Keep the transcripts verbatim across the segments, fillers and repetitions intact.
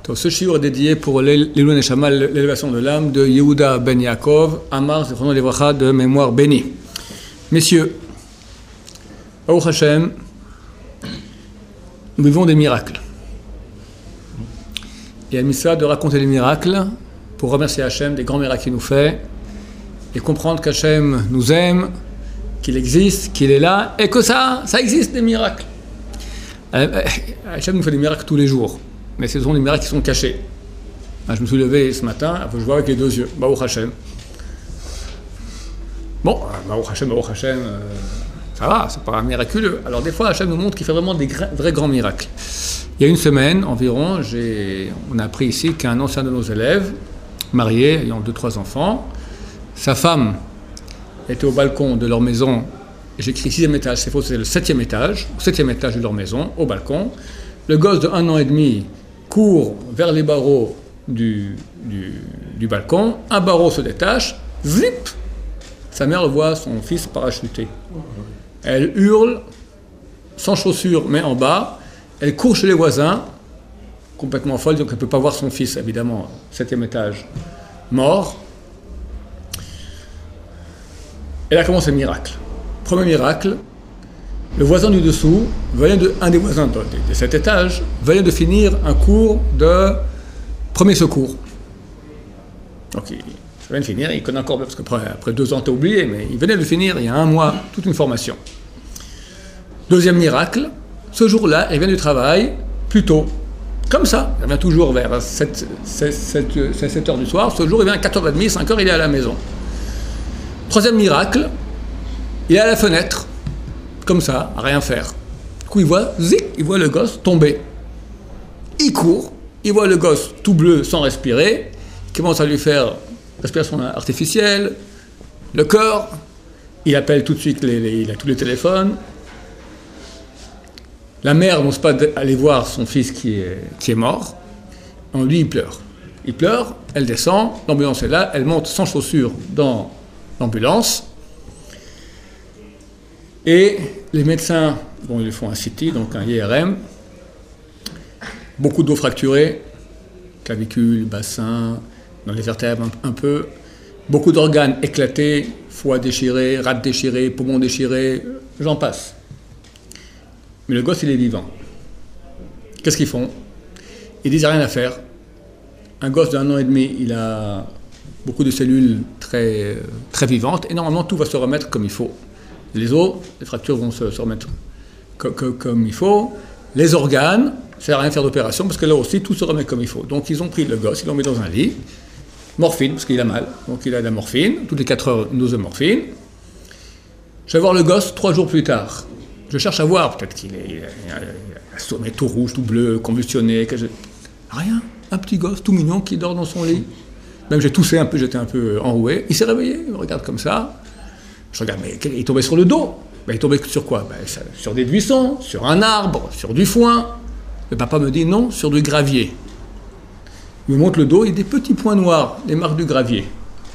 Donc, ce shiur est dédié pour l'Ilui Neshama, l'élévation de l'âme de Yehuda Ben Yaakov, Amar Zichrono Livracha de mémoire bénie. Messieurs, Baruch Hashem, nous vivons des miracles. Il y a une mitzvah de raconter les miracles pour remercier Hashem des grands miracles qu'il nous fait et comprendre qu'Hashem nous aime, qu'il existe, qu'il est là et que ça, ça existe des miracles. Hachem nous fait des miracles tous les jours, mais ce sont des miracles qui sont cachés. Je me suis levé ce matin, je vois avec les deux yeux, Baruch Hashem. Bon, Baruch Hashem, Baruch Hashem, euh, ça va, c'est pas miraculeux. Alors des fois, Hachem nous montre qu'il fait vraiment des vrais grands miracles. Il y a une semaine environ, j'ai, on a appris ici qu'un ancien de nos élèves, marié, ayant deux, trois enfants, sa femme était au balcon de leur maison. J'écris sixième étage, c'est faux, c'est le septième étage, au septième étage de leur maison, au balcon. Le gosse de un an et demi court vers les barreaux du, du, du balcon, un barreau se détache, zip, sa mère voit son fils parachuter. Elle hurle, sans chaussures, mais en bas, elle court chez les voisins, complètement folle, donc elle ne peut pas voir son fils, évidemment, septième étage, mort. Et là commence le miracle. Premier miracle, le voisin du dessous, venait de, un des voisins de, de, de cet étage, venait de finir un cours de premier secours. Donc il vient de finir, il connaît encore, parce qu'après après deux ans, t'as oublié, mais il venait de finir, il y a un mois, toute une formation. Deuxième miracle, ce jour-là, il vient du travail, plus tôt, comme ça, il vient toujours vers sept heures du soir, ce jour, il vient à quatre heures trente, cinq heures, il est à la maison. Troisième miracle, il est à la fenêtre, comme ça, à rien faire. Du coup, il voit, zic, il voit le gosse tomber. Il court, il voit le gosse tout bleu, sans respirer, il commence à lui faire respiration artificielle, le corps, il appelle tout de suite, les, les, il a tous les téléphones. La mère n'ose pas aller voir son fils qui est, qui est mort. En lui, il pleure. Il pleure, elle descend, l'ambulance est là, elle monte sans chaussures dans l'ambulance. Et les médecins, bon, ils font un C T, donc un I R M, beaucoup d'os fracturés, clavicule, bassin, dans les vertèbres un, un peu, beaucoup d'organes éclatés, foie déchiré, rate déchirée, poumon déchiré, j'en passe. Mais le gosse, il est vivant. Qu'est-ce qu'ils font? Ils disent rien à faire. Un gosse d'un an et demi, il a beaucoup de cellules très, très vivantes, et normalement, tout va se remettre comme il faut. Les os, les fractures vont se, se remettre comme, comme, comme il faut. Les organes, ça ne sert à rien de faire d'opération, parce que là aussi, tout se remet comme il faut. Donc, ils ont pris le gosse, ils l'ont mis dans un lit, morphine, parce qu'il a mal. Donc, il a de la morphine, toutes les quatre heures, une dose de morphine. Je vais voir le gosse trois jours plus tard. Je cherche à voir, peut-être qu'il est, il a, il a sommet tout rouge, tout bleu, convulsionné. Que je... Rien, un petit gosse tout mignon qui dort dans son lit. Même j'ai toussé un peu, j'étais un peu enroué. Il s'est réveillé, il me regarde comme ça. Je regarde, mais il est tombé sur le dos. Ben, il est tombé sur quoi? Ben, ça, sur des buissons, sur un arbre, sur du foin. Le papa me dit non, sur du gravier. Il me montre le dos, il y a des petits points noirs, les marques du gravier.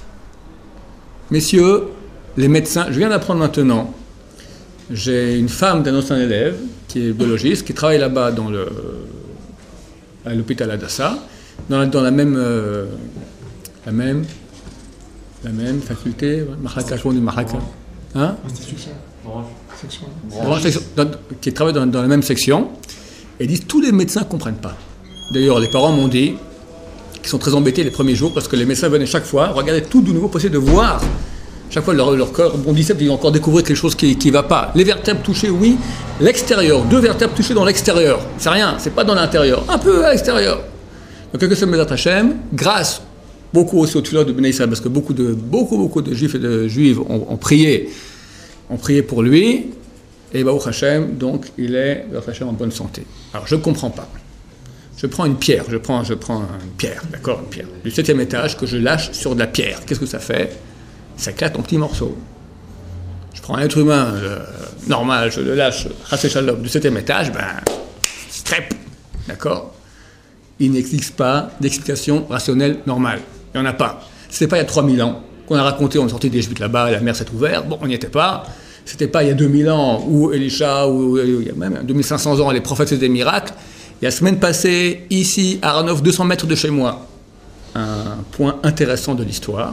Messieurs, les médecins, je viens d'apprendre maintenant, j'ai une femme d'un ancien élève, qui est biologiste, qui travaille là-bas dans le, à l'hôpital Adassa, dans la, dans la même... Euh, la même... La même faculté, Mahaka, je dis Mahaka. Hein? Institution. Branche. Section. Qui travaille dans, dans la même section. Et ils disent tous les médecins ne comprennent pas. D'ailleurs, les parents m'ont dit qu'ils sont très embêtés les premiers jours parce que les médecins venaient chaque fois, regardaient tout de nouveau possible de voir. Chaque fois, leur, leur cœur bondissait, ils vont encore découvrir quelque chose qui ne va pas. Les vertèbres touchées, oui. L'extérieur, deux vertèbres touchées dans l'extérieur. C'est rien, c'est pas dans l'intérieur. Un peu à l'extérieur. Donc, quelque chose de Mézat Hashem, grâce beaucoup aussi au Tfilah de Bnei Israël, parce que beaucoup de, beaucoup, beaucoup de juifs et de juives ont, ont prié, ont prié pour lui, et Baruch Hashem, donc il est Baruch Hashem en bonne santé. Alors je ne comprends pas. Je prends une pierre, je prends, je prends une pierre, d'accord, une pierre, du septième étage que je lâche sur de la pierre. Qu'est-ce que ça fait? Ça éclate en petits morceaux. Je prends un être humain euh, normal, je le lâche, Chassé Shalom, du septième étage, ben, crêpe, d'accord? Il n'existe pas d'explication rationnelle normale. Il n'y en a pas. Ce n'était pas il y a trois mille ans qu'on a raconté, on est sorti d'Égypte là-bas, la mer s'est ouverte, bon, on n'y était pas. Ce n'était pas il y a deux mille ans où Elisha, ou il y a même deux mille cinq cents ans, les prophètes faisaient des miracles. Il y a la semaine passée, ici, à Aranov, deux cents mètres de chez moi, un point intéressant de l'histoire.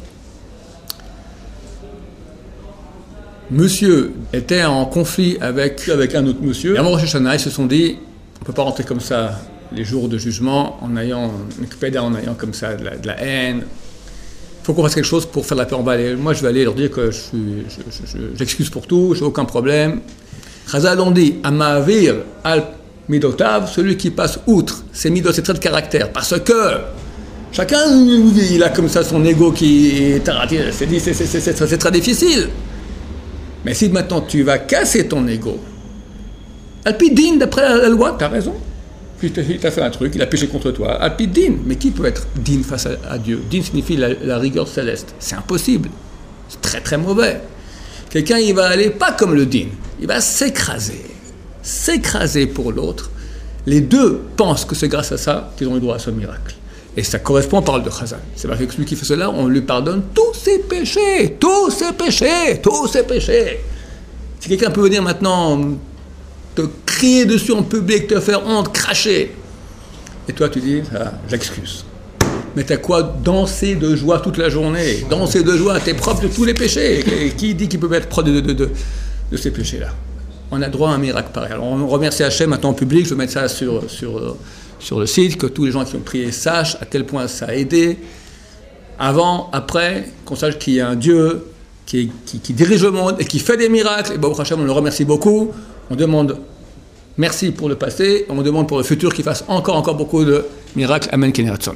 Monsieur était en conflit avec, avec un autre monsieur. Et à Rosh Hashanah, ils se sont dit, on ne peut pas rentrer comme ça les jours de jugement en ayant une en ayant comme ça de la, de la haine. Il faut qu'on fasse quelque chose pour faire la paix en bas. Et moi, je vais aller leur dire que je suis, je, je, je, j'excuse pour tout, j'ai aucun problème. Chazal ont dit, Amavir al midotav, celui qui passe outre ses midot, ses traits de caractère, parce que chacun, il a comme ça son ego qui est c'est, c'est, c'est, c'est, c'est très difficile. Mais si maintenant tu vas casser ton ego, Alpidine, d'après la loi, tu as raison. Puis il t'a fait un truc, il a péché contre toi. Alpidine, mais qui peut être digne face à, à Dieu? Digne signifie la, la rigueur céleste. C'est impossible. C'est très très mauvais. Quelqu'un, il va aller pas comme le digne. Il va s'écraser. S'écraser pour l'autre. Les deux pensent que c'est grâce à ça qu'ils ont eu droit à ce miracle. Et ça correspond aux paroles de Chazal. C'est vrai que celui qui fait cela, on lui pardonne tous ses péchés, tous ses péchés, tous ses péchés. Si quelqu'un peut venir maintenant te crier dessus en public, te faire honte, cracher, et toi tu dis, ah, j'excuse. Mais t'as quoi? Danser de joie toute la journée, danser de joie, t'es propre de tous les péchés. Et qui dit qu'il peut être propre de, de, de, de ces péchés-là? On a droit à un miracle pareil. Alors on remercie Hachem maintenant en public, je vais mettre ça sur... sur sur le site, que tous les gens qui ont prié sachent à quel point ça a aidé. Avant, après, qu'on sache qu'il y a un Dieu qui, qui, qui dirige le monde et qui fait des miracles. Et Baruch Hashem, on le remercie beaucoup. On demande merci pour le passé. On demande pour le futur qu'il fasse encore, encore beaucoup de miracles. Amen, Ken Ratzon.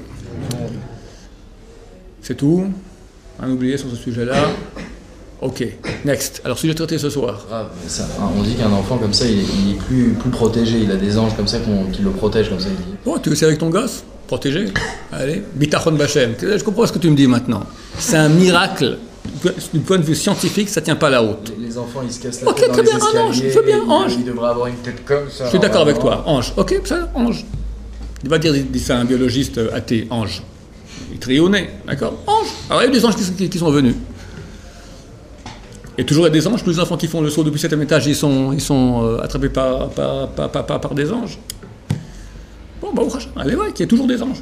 C'est tout. Un oublié sur ce sujet-là. Ok, next. Alors, sujet traité ce soir. Grave, ça, on dit qu'un enfant comme ça, il est, il est plus, plus protégé. Il a des anges comme ça qu'on, qui le protègent, comme ça. Il dit. Bon, tu veux c'est avec ton gosse? Protégé. Allez. Bitachon Bachem. Je comprends ce que tu me dis maintenant. C'est un miracle. Du point de vue scientifique, ça ne tient pas la route. Les, les enfants, ils se cassent la okay, tête dans les bien, escaliers. Ange, je veux bien, Ange. Il, il devrait avoir une tête comme ça. Je suis d'accord avec toi, Ange. Ok, ça, Ange. Il va dire, dit ça à un biologiste athée, Ange. Il trie au nez, d'accord? Ange. Alors, il y a des anges qui, qui sont venus. Et toujours il y a des anges, tous les enfants qui font le saut depuis septième étage, ils sont, ils sont euh, attrapés par, par, par, par, par, par des anges. Bon, bah, allez, ouais, qu'il y a toujours des anges.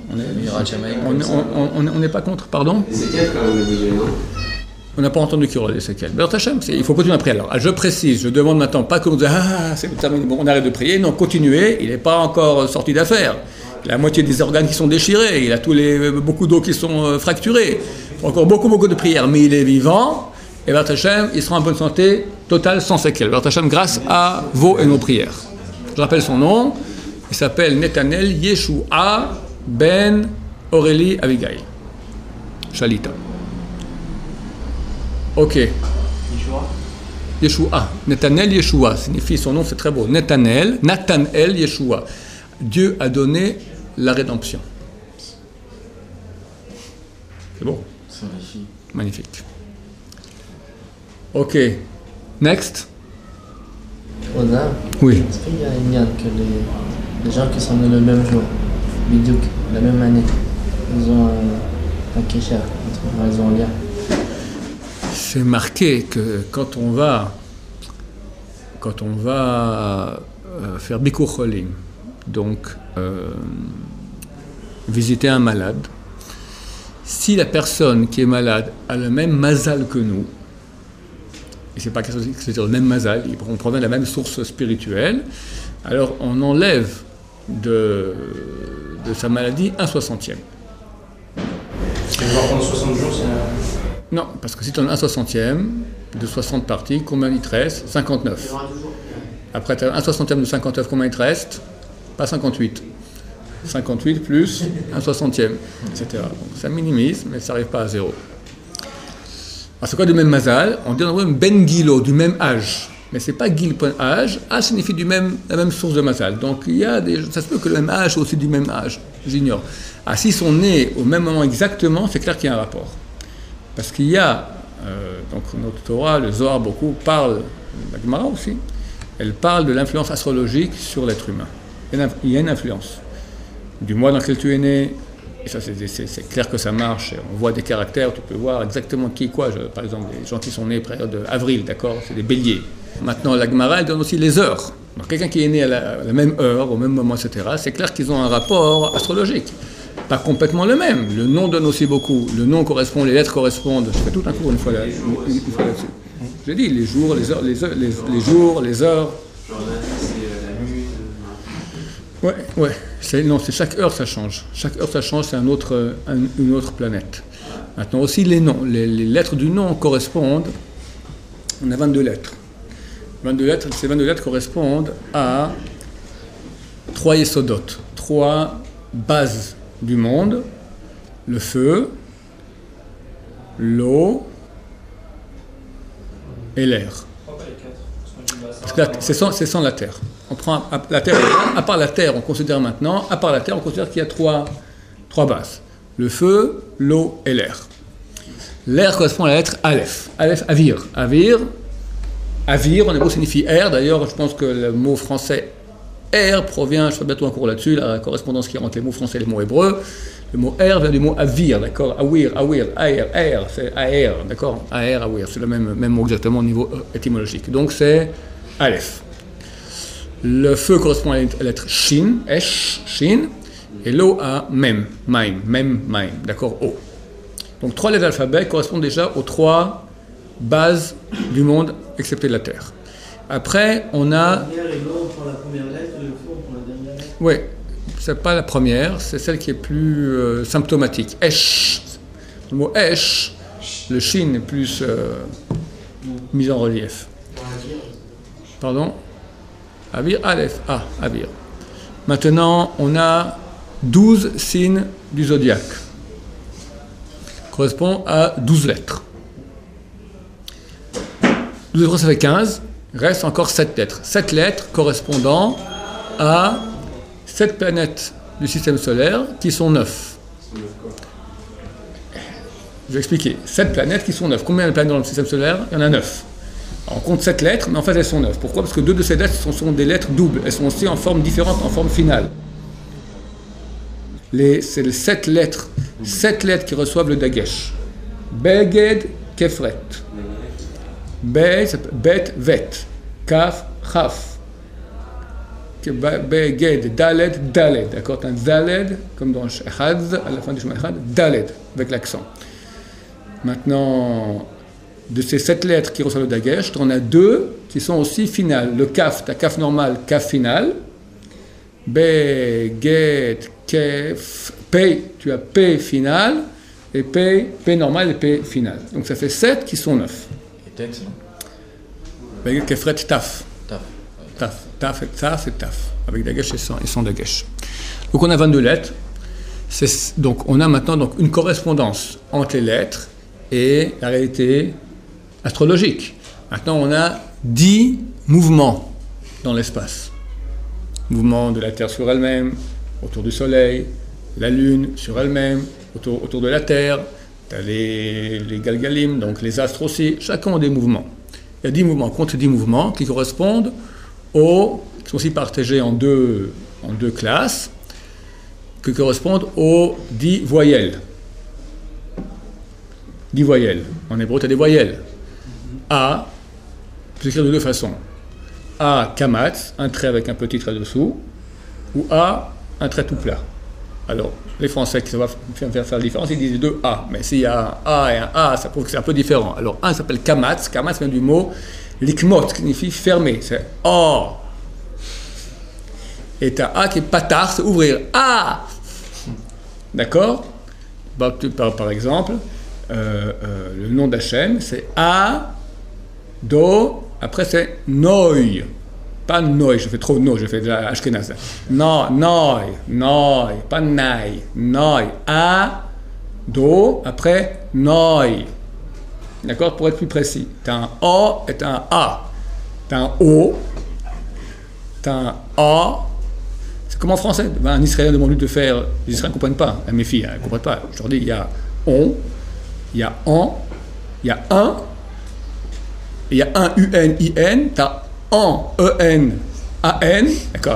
On n'est pas contre, pardon. Les séquelles quand même, les non? On n'a pas entendu qu'il y aurait des séquelles. Mais alors, Hachem, il faut continuer après. Alors, je précise, je demande maintenant pas que vous disiez, ah, c'est terminé, bon, on arrête de prier. Non, continuez, il n'est pas encore sorti d'affaire. Il a la moitié des organes qui sont déchirés, il a tous les, beaucoup d'os qui sont euh, fracturés. Il faut encore beaucoup, beaucoup de prières, mais il est vivant. Et Bert Hachem, il sera en bonne santé totale sans séquelles. Bert Hachem, grâce à vos et nos prières. Je rappelle son nom. Il s'appelle Netanel Yeshua Ben Aurélie Abigail. Shalita. Ok. Yeshua. Yeshua. Netanel Yeshua signifie, son nom c'est très beau. Netanel, Nathanael Yeshua. Dieu a donné la rédemption. C'est beau. C'est magnifique. Magnifique. Ok. Next. Oda, Oui. est-ce qu'il y a une liane que les, les gens qui sont nés le même jour, Bidouk, la même année, ils ont un, un kécher, ils ont un lien? C'est marqué que quand on va, quand on va euh, faire Bikur Cholim, donc euh, visiter un malade, si la personne qui est malade a le même mazal que nous, et c'est pas quelque chose qui c'est le même mazal, on provient de la même source spirituelle, alors on enlève de, de sa maladie un soixantième. Parce qu'on va prendre soixante jours, c'est un... Non, parce que si tu en as un soixantième de soixante parties, combien il te reste? cinquante-neuf. Après, tu as un soixantième de cinquante-neuf, combien il te reste? Pas cinquante-huit. cinquante-huit plus un soixantième, et cetera. Donc ça minimise, mais ça n'arrive pas à zéro. Alors c'est quoi du même mazal? On dit même ben gilo, du même âge. Mais c'est pas gil point âge, âge signifie du même, la même source de mazal. Donc il y a des, ça se peut que le même âge soit aussi du même âge, j'ignore. Ah, s'ils sont nés au même moment exactement, c'est clair qu'il y a un rapport. Parce qu'il y a, euh, donc notre Torah, le Zohar beaucoup, parle, la Gemara aussi, elle parle de l'influence astrologique sur l'être humain. Il y a une influence. Du mois dans lequel tu es né, et ça c'est, c'est, c'est clair que ça marche, on voit des caractères, tu peux voir exactement qui, quoi. Je, par exemple, les gens qui sont nés période avril, d'accord, c'est des béliers. Maintenant, la Gemara, elle donne aussi les heures. Donc quelqu'un qui est né à la, à la même heure, au même moment, et cetera, c'est clair qu'ils ont un rapport astrologique. Pas complètement le même. Le nom donne aussi beaucoup. Le nom correspond, les lettres correspondent. Je fais tout un cours une fois, là, une, une fois là-dessus. J'ai dit les jours, les heures, les, heures, les, les jours, les heures. Genre là, c'est la nuit. Ouais, ouais. C'est, non, c'est chaque heure ça change. Chaque heure ça change, c'est un autre, un, une autre planète. Maintenant aussi les noms. Les, les lettres du nom correspondent. On a vingt-deux lettres. vingt-deux lettres. Ces vingt-deux lettres correspondent à trois yesodot, trois bases du monde, le feu, l'eau et l'air. Parce que la, c'est, sans, c'est sans la terre. On prend la terre, à part la terre, on considère maintenant, à part la terre, on considère qu'il y a trois, trois bases. Le feu, l'eau et l'air. L'air correspond à la lettre Aleph. Aleph, avir. Avir, avir, en hébreu signifie air. D'ailleurs, je pense que le mot français air provient, je ferai bientôt un cours là-dessus, la correspondance qui est entre les mots français et les mots hébreux. Le mot air vient du mot avir, d'accord? Awir, awir, air, air, c'est aer, d'accord? Aer, awir, c'est le même, même mot exactement au niveau étymologique. Donc c'est Aleph. Le feu correspond à la lettre Shin, Esh, Shin, et l'eau à Mem, Maim, Mem, Maim, d'accord? O. Donc trois lettres de l'alphabet correspondent déjà aux trois bases du monde, excepté la Terre. Après, on a... La première et l'eau pour la première lettre et le feu pour la dernière lettre. Oui, c'est pas la première, c'est celle qui est plus euh, symptomatique. Esh. Le mot Esh, le Shin est plus euh, mis en relief. Pardon? Avir, Aleph, ah, Avir. Maintenant, on a douze signes du zodiaque. Correspond à douze lettres. douze lettres, ça fait quinze. Reste encore sept lettres. sept lettres correspondant à sept planètes du système solaire qui sont neuf. Je vais expliquer. sept planètes qui sont neuf. Combien de planètes dans le système solaire? Il y en a neuf. On compte sept lettres, mais en fait elles sont neuf. Pourquoi? Parce que deux de ces lettres sont, sont des lettres doubles. Elles sont aussi en forme différente, en forme finale. Les, c'est les sept lettres. sept lettres qui reçoivent le dagesh. Beged, Kefret. Bet, Bet, Vet. Kaf, Chaf. Beged, Daled, Daled. D'accord? Un Daled, comme dans Echad, à la fin du chemin Echad, Daled, avec l'accent. Maintenant, de ces sept lettres qui reçoivent le dagesh, on a deux qui sont aussi finales. Le Kaf, ta Kaf normal, Kaf final. Beged, Kef, P, tu as P final. Et P, P normal et P final. Donc ça fait sept qui sont neuf. Et Tet, non? Beged, Kefret, Taf. Taf. Taf, Taf et Taf et Taf. Avec dagesh et sans, et sans dagesh. Donc on a vingt-deux lettres. C'est, donc on a maintenant donc, une correspondance entre les lettres et la réalité astrologique. Maintenant on a dix mouvements dans l'espace. Mouvement de la Terre sur elle-même, autour du Soleil, la Lune sur elle-même, autour, autour de la Terre, tu as les, les Galgalim, donc les astres aussi, chacun a des mouvements. Il y a dix mouvements, compte dix mouvements qui correspondent aux, qui sont aussi partagés en deux, en deux classes, qui correspondent aux dix voyelles. Dix voyelles. En hébreu, tu as des voyelles. A, tu peux écrire de deux façons. A, kamatz, un trait avec un petit trait dessous, ou A, un trait tout plat. Alors, les Français qui savent faire, faire la différence, ils disent deux A. Mais s'il y a un A et un A, ça prouve que c'est un peu différent. Alors, un s'appelle kamatz. Kamatz vient du mot likmot, qui signifie fermer. C'est A. Et tu as A qui est patar, c'est ouvrir. A. D'accord? Par, par, par exemple, euh, euh, le nom d'Hachem, c'est A, Do, après c'est Noi. Pas Noi, je fais trop Noi, je fais de la Ashkenaz. No, Noi, Noi, pas Nai, Noi. A, Do, après Noi. D'accord? Pour être plus précis. Tu as un O et tu as un A. Tu as un O, tu as un A. C'est comme en français. Un Israélien demande de faire. Les Israéliens ne comprennent pas. Mes filles, elles ne comprennent pas. Je leur dis il y a on, il y a en, il y a un, et il y a un U N I N, tu as en, E N, A N. D'accord.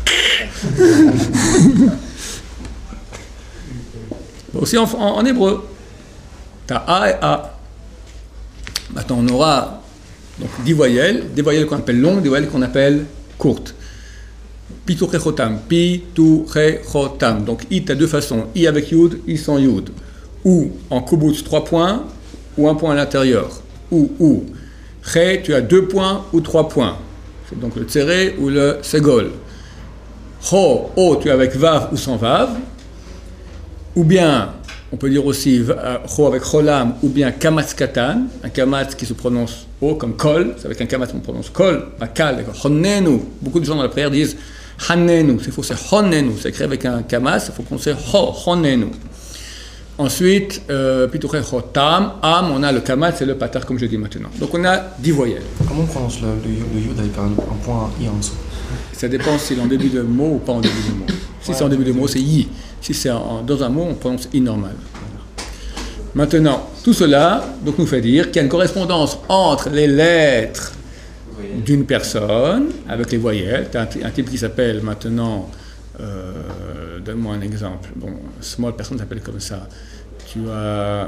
Aussi en, en, en hébreu. Tu as A et A. Maintenant, on aura donc dix voyelles, des voyelles qu'on appelle longues, des voyelles qu'on appelle courte. Pituchechotam, Pituchechotam. Donc I, tu as deux façons. I avec Yud, I sans Yud. Ou en kubutz, trois points, ou un point à l'intérieur. Ou, ou. Che, tu as deux points ou trois points. C'est donc le tséré ou le ségol. Cho, O, tu as avec Vav ou sans Vav. Ou bien, on peut dire aussi Cho avec Cholam, ou bien Kamatz Katan, un Kamatz qui se prononce O comme Kol, c'est avec un Kamatz qu'on prononce Kol, un Kal, Honnenu. Beaucoup de gens dans la prière disent Hannenu, c'est faux, c'est Honnenu, c'est écrit avec un Kamatz, il faut prononcer Ho, Honnenu. Ensuite, euh, Pituche Chotam, Am, on a le Kamatz et le Patar, comme je dis maintenant. Donc on a dix voyelles. Comment on prononce le, le, le Yud avec un, un point I en dessous? Ça dépend si c'est en début de mot ou pas en début de mot. Si ouais, c'est en début de mot, c'est I. Si c'est en, dans un mot, on prononce I normal. Maintenant, tout cela donc, nous fait dire qu'il y a une correspondance entre les lettres d'une personne avec les voyelles. Tu as un, un type qui s'appelle maintenant, euh, donne-moi un exemple. Bon, small personne s'appelle comme ça. Tu as euh,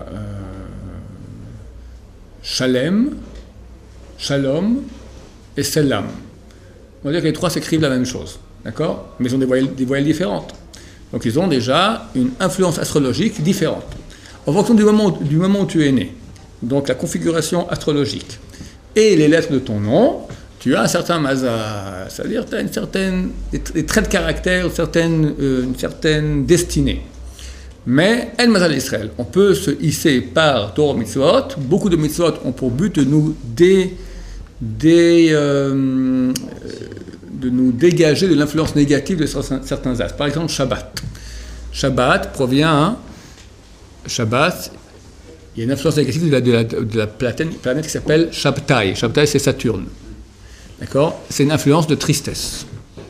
Shalem, Shalom et Selam. On va dire que les trois s'écrivent la même chose, d'accord? Mais ils ont des voyelles, des voyelles différentes. Donc ils ont déjà une influence astrologique différente. En fonction du moment, du moment où tu es né, donc la configuration astrologique et les lettres de ton nom, tu as un certain mazal, c'est-à-dire tu as une certaine, des, des traits de caractère, une certaine, euh, une certaine destinée. Mais El Mazal Israël, on peut se hisser par Torah Mitzvot. Beaucoup de Mitzvot ont pour but de nous dé, dé, euh, de nous dégager de l'influence négative de certains astres. Par exemple, Shabbat. Shabbat provient, hein, Shabbat, il y a une influence négative de la, de la, de la planète, planète qui s'appelle Shabtai. Shabtai, c'est Saturne. D'accord? C'est une influence de tristesse.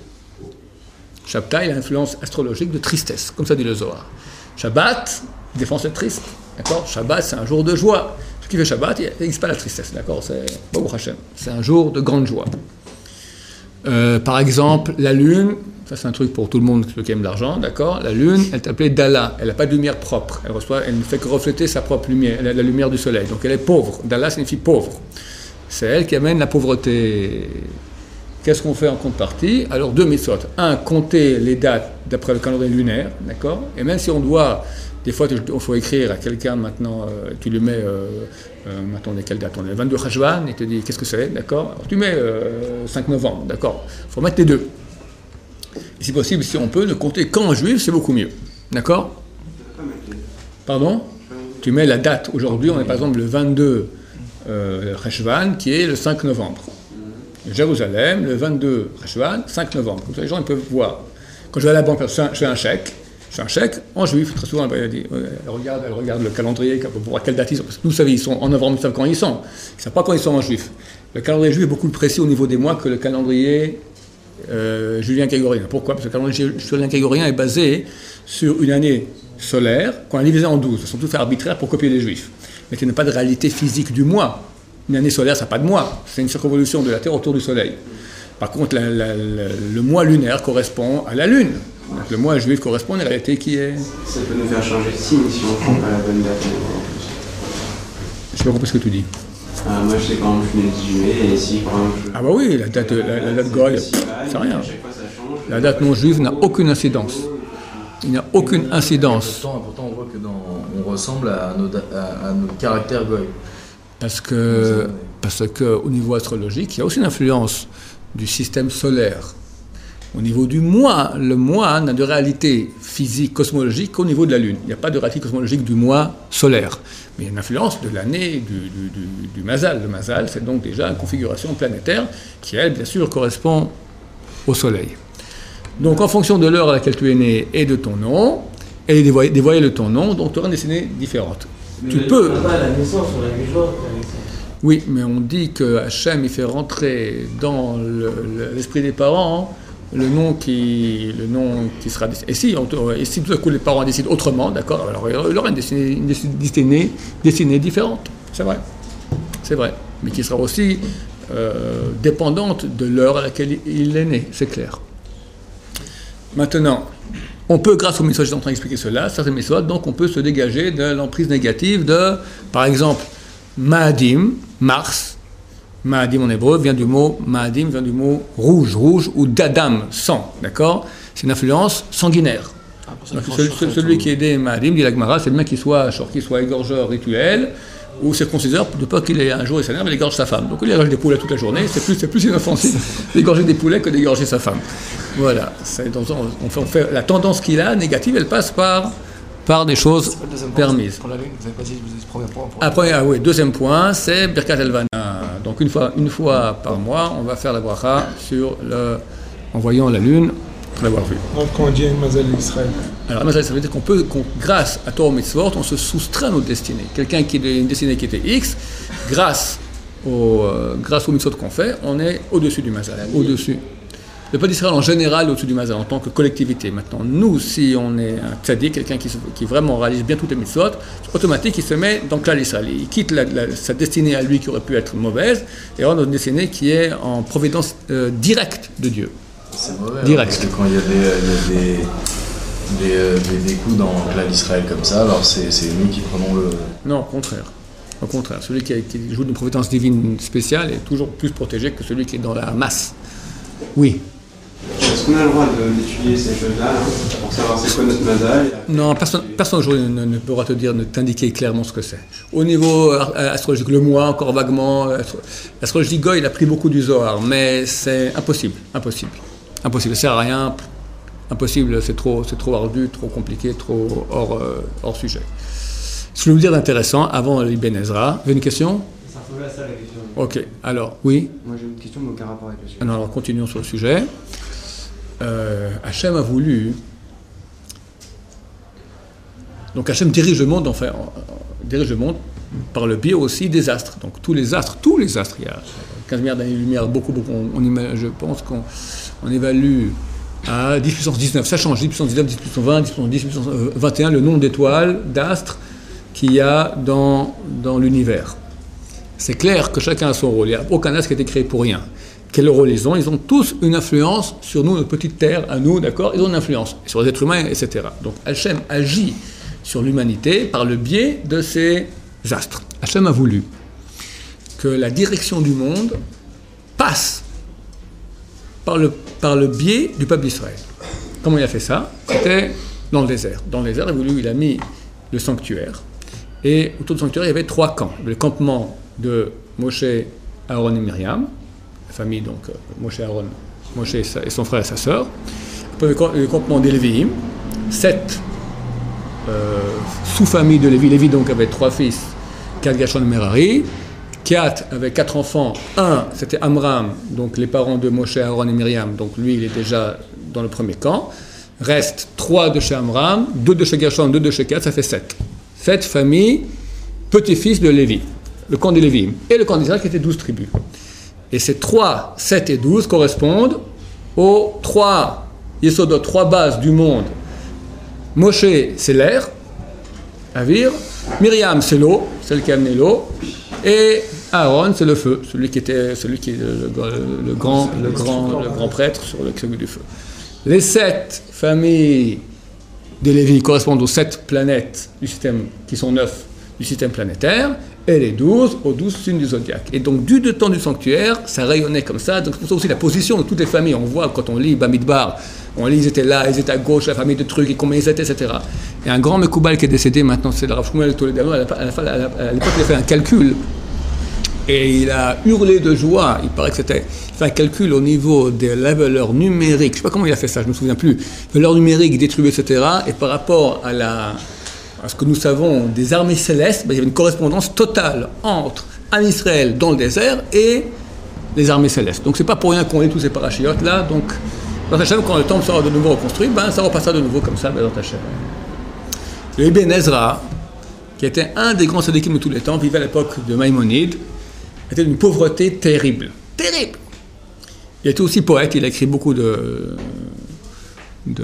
Shabtai, il a une influence astrologique de tristesse, comme ça dit le Zohar. Shabbat, défense est triste. D'accord? Shabbat, c'est un jour de joie. Ce qui fait Shabbat, il n'existe pas la tristesse. D'accord? C'est Baruch Hashem. C'est un jour de grande joie. Euh, par exemple, la lune, ça c'est un truc pour tout le monde qui aime l'argent, d'accord? La lune, elle est appelée Dala, elle n'a pas de lumière propre, elle, reçoit, elle ne fait que refléter sa propre lumière, la, la lumière du soleil, donc elle est pauvre. Dala signifie pauvre. C'est elle qui amène la pauvreté. Qu'est-ce qu'on fait en contrepartie? Alors deux mitzvot. Un, compter les dates d'après le calendrier lunaire, d'accord? Et même si on doit, des fois il faut écrire à quelqu'un maintenant, euh, tu lui mets, euh, euh, maintenant on est quelle date? On est le vingt-deux Cheshvan, il te dit qu'est-ce que c'est, d'accord? Alors tu mets euh, cinq novembre, d'accord? Il faut mettre les deux. Et si possible, si on peut, ne compter qu'en juif, c'est beaucoup mieux, d'accord? Pardon? Tu mets la date. Aujourd'hui, on est par exemple le vingt-deux euh, Cheshvan, qui est le cinq novembre. Jérusalem, le vingt-deux Cheshvan, cinq novembre. Comme ça, les gens ils peuvent voir. Quand je vais à la banque, je fais un chèque, je fais un chèque en juif. Très souvent, elle, dit, elle, regarde, elle regarde le calendrier pour voir quelle date ils sont. Parce que nous, vous savez, ils sont en novembre, ils savent quand ils sont. Ils ne savent pas quand ils sont en juif. Le calendrier juif est beaucoup plus précis au niveau des mois que le calendrier euh, julien-grégorien. Pourquoi? Parce que le calendrier julien-grégorien est basé sur une année solaire qu'on a divisée en douze. Ils sont tous faits arbitraires pour copier les juifs. Mais il n'y a pas de réalité physique du mois. Une année solaire, ça n'a pas de mois. C'est une circonvolution de la Terre autour du Soleil. Par contre, la, la, la, le mois lunaire correspond à la Lune. Donc, le mois juif correspond à une réalité qui est... Ça peut nous faire changer de signe si on ne prend pas la bonne date. Je n'ai pas compris ce que tu dis. Euh, moi, je sais quand je suis né le dix juillet, et si quand je... Ah bah oui, la date, la, la date goy, c'est rien. La date non juive n'a aucune incidence. Il n'y a aucune incidence. Pourtant, pourtant, on voit que dans, on ressemble à nos, à, à nos caractères goy. Parce que, parce qu'au niveau astrologique, il y a aussi une influence du système solaire. Au niveau du mois, le mois n'a de réalité physique, cosmologique qu'au niveau de la Lune. Il n'y a pas de réalité cosmologique du mois solaire. Mais il y a une influence de l'année du, du, du, du Mazal. Le Mazal, c'est donc déjà une configuration planétaire qui, elle, bien sûr, correspond au Soleil. Donc, en fonction de l'heure à laquelle tu es né et de ton nom, et des voyelles, des voyelles de ton nom, donc tu auras une destinée différente. Mais tu le, peux... Pas la naissance, on a huit jours. Oui, mais on dit que Hachem, il fait rentrer dans le, le, l'esprit des parents le nom qui, le nom qui sera décidé. Et si, on, et si tout à coup les parents décident autrement, d'accord, alors il aura une destinée, une destinée, destinée différente. C'est vrai. C'est vrai. Mais qui sera aussi euh, dépendante de l'heure à laquelle il est né, c'est clair. Maintenant, on peut, grâce aux mitzvot, je suis en train d'expliquer cela, certaines mitzvot, donc on peut se dégager de l'emprise négative de, par exemple, Maadim, Mars, Ma'adim en hébreu vient du mot Ma'adim, vient du mot rouge, rouge ou d'Adam, sang, d'accord? C'est une influence sanguinaire. Ah, pour ça, Donc, il faut celui, chauffer celui tout. qui est des Ma'adim, dit la Gemara, c'est le mec qui soit, qui soit égorgeur rituel ou circonciseur, de peur qu'il ait un jour il s'énerve, il égorge sa femme. Donc il égorge des poulets toute la journée, c'est plus, c'est plus inoffensif d'égorger des poulets que d'égorger sa femme. Voilà, c'est, donc, on fait, on fait, la tendance qu'il a, négative, elle passe par, par des choses C'est pas le deuxième point, permises. Pour la lune, vous avez pas dit, vous avez dit premier point. Pour... Après, ah oui, deuxième point, c'est Birkat Elvana. Donc une fois, une fois par mois, on va faire la bracha sur le, en voyant la lune, pour l'avoir vue. Donc quand on dit Mazal Israël. Alors, ça veut dire qu'on peut, qu'on, grâce à Torah Mitzvot, on se soustrait à notre destinée. Quelqu'un qui a une destinée qui était X, grâce au, euh, grâce aux Mitzvot qu'on fait, on est au-dessus du Mazal, au-dessus. Le peuple d'Israël en général au-dessus du Mazal, en tant que collectivité. Maintenant, nous, si on est un tzaddik, quelqu'un qui, se, qui vraiment réalise bien toutes les Mitzvot, automatique, il se met dans le Klal Israël. Il quitte la, la, sa destinée à lui qui aurait pu être mauvaise, et on a notre destinée qui est en providence euh, directe de Dieu. C'est mauvais, Direct. Hein, parce que quand il y a des, il y a des, des, euh, des, des coups dans le clan d'Israël comme ça, alors c'est, c'est nous qui prenons le... Non, au contraire. Au contraire, celui qui, a, qui joue d'une providence divine spéciale est toujours plus protégé que celui qui est dans la masse. Oui. Est-ce qu'on a le droit de, d'étudier ces choses-là, là, pour savoir c'est quoi notre mazal? Non, personne, personne aujourd'hui ne, ne pourra te dire, ne t'indiquer clairement ce que c'est. Au niveau euh, astrologique, le mois, encore vaguement, astro, l'astrologie Goy, il a pris beaucoup du Zohar, mais c'est impossible, impossible. Impossible, ça sert à rien, impossible, c'est trop, c'est trop ardu, trop compliqué, trop hors, euh, hors sujet. Ce que je veux vous dire d'intéressant, avant l'Ibn Ezra, vous avez une question? Ça ressemble à ça la question. Ok, alors, oui? Moi j'ai une question, mais aucun rapport avec le sujet. Alors, alors continuons sur le sujet. Euh, Hachem a voulu. Donc Hachem dirige le monde, enfin, dirige le monde par le biais aussi des astres. Donc tous les astres, tous les astres, il y a quinze milliards d'années-lumière, beaucoup, beaucoup. On, on, je pense qu'on on évalue à dix puissance dix-neuf, ça change, dix puissance dix-neuf, dix puissance vingt, dix puissance dix, dix puissance vingt et un, le nombre d'étoiles, d'astres qu'il y a dans, dans l'univers. C'est clair que chacun a son rôle, il n'y a aucun astre qui a été créé pour rien. Quel rôle ils ont? Ils ont tous une influence sur nous, notre petite terre, à nous, d'accord? Ils ont une influence sur les êtres humains, et cetera. Donc Hachem agit sur l'humanité par le biais de ces astres. Hachem a voulu que la direction du monde passe par le, par le biais du peuple d'Israël. Comment il a fait ça? C'était dans le désert. Dans le désert, il a voulu, il a mis le sanctuaire. Et autour du sanctuaire, il y avait trois camps. Le campement de Moshe, Aaron et Myriam, famille, donc euh, Moshe Aaron, Moshe et, sa, et son frère et sa sœur. Après le, le campement des Lévi'im, sept euh, sous-familles de Lévi. Lévi donc avait trois fils, quatre Gershon et Merari. Quatre avait quatre enfants. Un, c'était Amram, donc les parents de Moshe Aaron et Myriam. Donc lui, il est déjà dans le premier camp. Reste trois de chez Amram, deux de chez Gershon, deux de chez Kat, ça fait sept. Sept familles, petits-fils de Lévi. Le camp des Lévi'im. Et le camp d'Israël qui était douze tribus. Et ces trois, sept et douze correspondent aux trois yesodot, trois bases du monde. Moshe, c'est l'air, Avir. Myriam, c'est l'eau, celle qui a amené l'eau. Et Aaron, c'est le feu, celui qui était, celui qui est le, le, le, grand, le, grand, le grand prêtre sur le celui du feu. Les sept familles des Lévi correspondent aux sept planètes du système, qui sont neuf du système planétaire. Et les douze aux douze signes du zodiaque. Et donc, du temps du sanctuaire, ça rayonnait comme ça. Donc, c'est pour ça aussi la position de toutes les familles. On voit quand on lit Bamidbar, on lit, ils étaient là, ils étaient à gauche, la famille de trucs, et combien ils étaient, et cetera. Et un grand Mekoubal qui est décédé maintenant, c'est le Rav Shmuel Toledano, à l'époque, il a fait un calcul. Et il a hurlé de joie. Il paraît que c'était. Il fait un calcul au niveau de la valeur numérique. Je ne sais pas comment il a fait ça, je ne me souviens plus. Valeur numérique détruite, et cetera. Et par rapport à la. à ce que nous savons des armées célestes, ben, il y avait une correspondance totale entre un Israël dans le désert et les armées célestes. Donc c'est pas pour rien qu'on lit tous ces parachiotes là. Donc dans Hachem, quand le temple sera de nouveau reconstruit, ben ça repassera de nouveau comme ça ben, dans Hachem. Le Ibn Ezra, qui était un des grands tzadikim de tous les temps, vivait à l'époque de Maïmonide, était d'une pauvreté terrible, terrible. Il était aussi poète, il a écrit beaucoup de, de,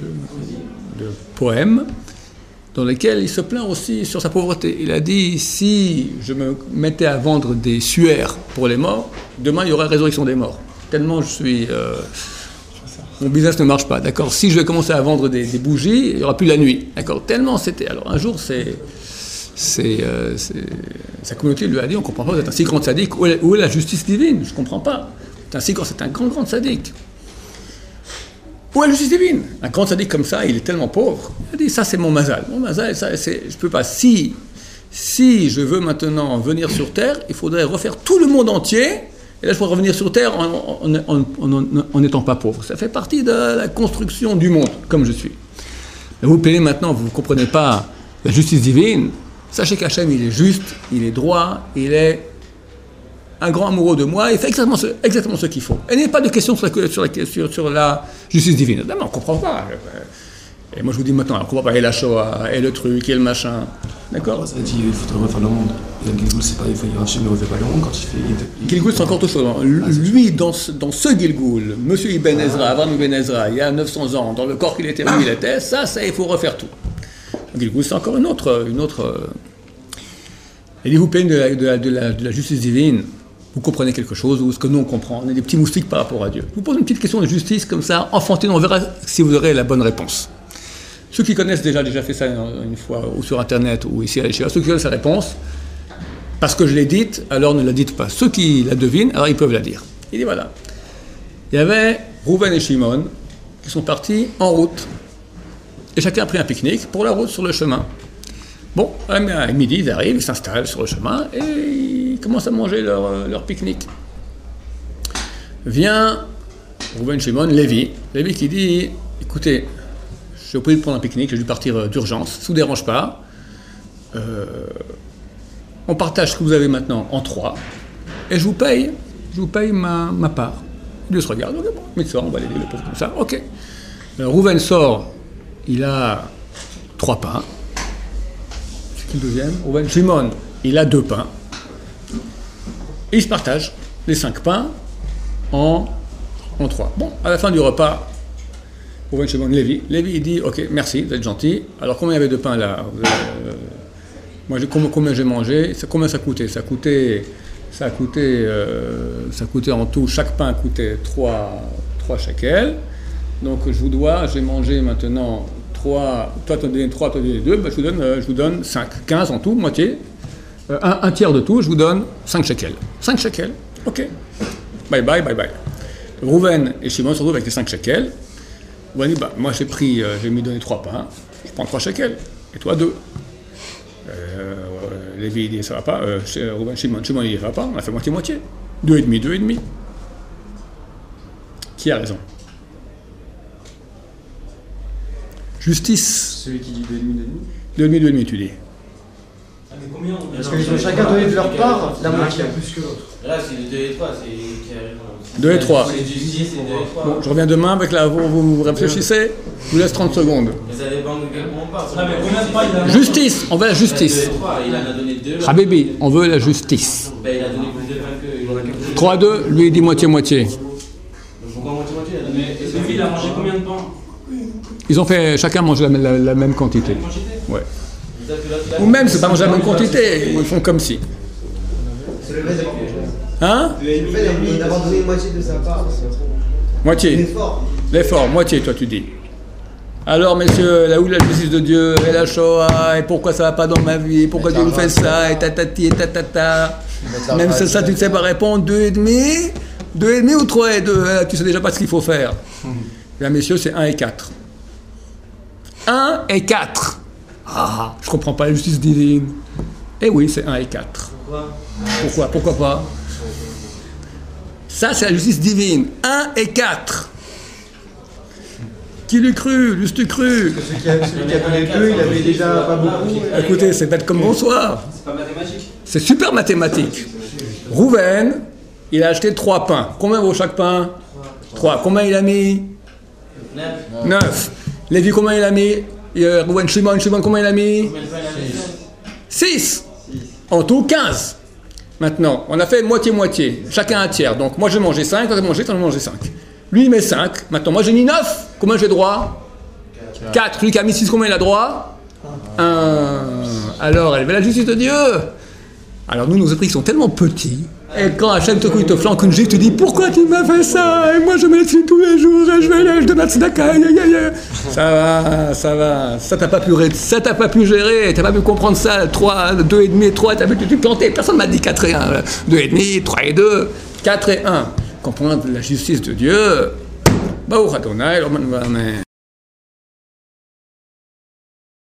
de poèmes, dans lesquels il se plaint aussi sur sa pauvreté. Il a dit, si je me mettais à vendre des suaires pour les morts, demain il y aurait résurrection des morts. Tellement je suis... Euh, mon business ne marche pas, d'accord. Si je vais commencer à vendre des, des bougies, il n'y aura plus la nuit, d'accord. Tellement c'était... Alors un jour, c'est, c'est, euh, c'est, sa communauté lui a dit, on ne comprend pas, vous êtes un si grand sadique, où est, où est la justice divine? Je ne comprends pas. C'est un, si grand, c'est un grand, grand sadique. Où est la justice divine? Un grand sadique comme ça, il est tellement pauvre. Il a dit, ça c'est mon mazal. Mon mazal, ça, c'est, je ne peux pas. Si, si je veux maintenant venir sur Terre, il faudrait refaire tout le monde entier. Et là, je pourrais revenir sur Terre en n'étant pas pauvre. Ça fait partie de la construction du monde, comme je suis. Mais vous plaignez maintenant, vous ne comprenez pas la justice divine. Sachez qu'Hachem, il est juste, il est droit, il est un grand amoureux de moi, il fait exactement ce, exactement ce qu'il faut. Et il n'y a pas de question sur la, sur la, sur, sur la justice divine. Non, mais on ne comprend pas. Et moi, je vous dis maintenant, on ne comprend pas, et la Shoah, et le truc, et le machin. D'accord? Ça dit il faudrait refaire le monde. Et Gilgul, c'est pas, il faut Hachem ne refait pas le monde quand il fait. Il... Gilgul, c'est encore autre chose. Lui, dans ce, dans ce Gilgul, Monsieur Ibn Ezra, Avram Ibn Ezra, il y a neuf cents ans, dans le corps qu'il était où il était, ça, ça, il faut refaire tout. Gilgul, c'est encore une autre. Une autre et vous plaignez de la, de, la, de, la, de la justice divine, vous comprenez quelque chose, ou ce que nous on comprend. On est des petits moustiques par rapport à Dieu. Je vous pose une petite question de justice comme ça, enfantine, on verra si vous aurez la bonne réponse. Ceux qui connaissent déjà, déjà fait ça une fois, ou sur Internet, ou ici à l'échelle, ceux qui connaissent la réponse, parce que je l'ai dite, alors ne la dites pas. Ceux qui la devinent, alors ils peuvent la dire. Il dit voilà. Il y avait Rouven et Shimon qui sont partis en route. Et chacun a pris un pique-nique pour la route sur le chemin. Bon, à midi, ils arrivent, ils s'installent sur le chemin et ils commencent à manger leur, leur pique-nique. Vient Rouven, Shimon, Lévi. Lévi qui dit, écoutez, je suis obligé de prendre un pique-nique, j'ai dû partir d'urgence, ça ne vous dérange pas. Euh, on partage ce que vous avez maintenant en trois, et je vous paye, je vous paye ma, ma part. Dieu se regarde, ok, bon, mais sort, on va l'aider, le pauvre comme ça, ok. Alors, Rouven sort, il a trois pains. C'est qui le deuxième? Rouven, Shimon, il a deux pains. Et ils se partagent les cinq pains en, en trois. Bon, à la fin du repas, Rouven, Shimon, Lévi. Lévi, il dit, ok, merci, vous êtes gentil. Alors, combien il y avait de pain là? euh, Moi, j'ai, combien, combien j'ai mangé? Combien ça coûtait? Ça coûtait, ça coûtait, euh, ça coûtait en tout, chaque pain coûtait trois shekels. Donc, je vous dois, j'ai mangé maintenant trois, toi, tu as donné trois, toi, tu as donné deux, ben, je vous donne, euh, je vous donne cinq, quinze en tout, moitié. Euh, un, un tiers de tout, je vous donne cinq shekels. cinq shekels, ok. Bye bye, bye bye. Rouven et Shimon se retrouvent avec les cinq shekels. Rouven dit, bah, moi j'ai pris, euh, j'ai mis donné trois pains, je prends trois shekels, et toi deux. Euh, Lévi il dit ça va pas, euh, Rouven, Shimon, Shimon il dit ça va pas, on a fait moitié-moitié. Deux et demi, deux et demi. Qui a raison? Justice. Celui qui dit deux et demi, deux et demi. Deux et demi, deux et demi, tu dis. Ah, mais combien on... Parce qu'ils ont chacun donné de leur part la moitié. plus que l'autre. Là, c'est les deux et trois, c'est qui a raison. Deux et trois. C'est justice, c'est deux et trois. Bon, je reviens demain avec la. Vous, vous réfléchissez, je vous laisse trente secondes. Mais ça dépend de quel point on parle. Ah, mais combien de pains il a? Justice, on veut la justice. Il en a donné deux. Habibi, on veut la justice. Ben, il a donné plus de pain que. trois à deux, lui il dit moitié-moitié. Pourquoi moitié-moitié? Mais Lévi, il a mangé combien de pains? Ils ont fait, chacun mange la, la, la même quantité. Ouais. Ou même, c'est pas manger la même quantité, ils font comme si. C'est le fait Hein? d'avoir donné une moitié de sa part. Moitié. L'effort. L'effort, moitié, toi tu dis. Alors, messieurs, là où la justice de Dieu, et la Shoah, et pourquoi ça va pas dans ma vie, pourquoi Dieu nous fait ça, et tatati, et tatata. Même si ça, tu ne sais pas répondre, deux et demi, deux et demi ou trois et deux, tu sais déjà pas ce qu'il faut faire. Là, messieurs, c'est un et quatre. un et quatre. Ah, je comprends pas la justice divine. Eh oui, c'est un et quatre. Pourquoi? Pourquoi? Pourquoi pas? Ça, c'est la justice divine. un et quatre. Qui l'eût cru? L'eût-tu cru? Parce que celui qui a, celui qui a donné deux, il avait déjà pas beaucoup. Écoutez, c'est bête comme bonsoir. C'est pas mathématique. C'est super mathématique. Rouven, il a acheté trois pains. Combien vaut chaque pain? Trois. Combien il a mis? Neuf. Neuf. Lévi, combien il a mis? Euh, Rouven, Shimon, Shimon, combien il a mis? Six. En tout, quinze. Maintenant, on a fait moitié-moitié. Chacun un tiers. Donc, moi, j'ai mangé cinq, toi, tu as mangé, toi, tu as mangé cinq. Lui, il met cinq. Maintenant, moi, j'ai mis neuf. Combien j'ai droit? quatre. Lui qui a mis six, combien il a droit? un. Alors, elle veut la justice de Dieu. Alors, nous, nos esprits sont tellement petits. Et quand Hachem tout coup il te flanque une gifle, tu dis pourquoi tu m'as fait ça? Et moi je me laisse tous les jours et je vais aller, je donne la tzedaka. Ça va, ça va. Ça t'as pas pu, ça t'as pas pu gérer, t'as pas pu comprendre ça. trois, deux et demi, trois, t'as vu que tu plantais. Personne m'a dit quatre et un. deux et demi, trois et deux, quatre et un. Comprendre la justice de Dieu. Baruch Adonai, Amen.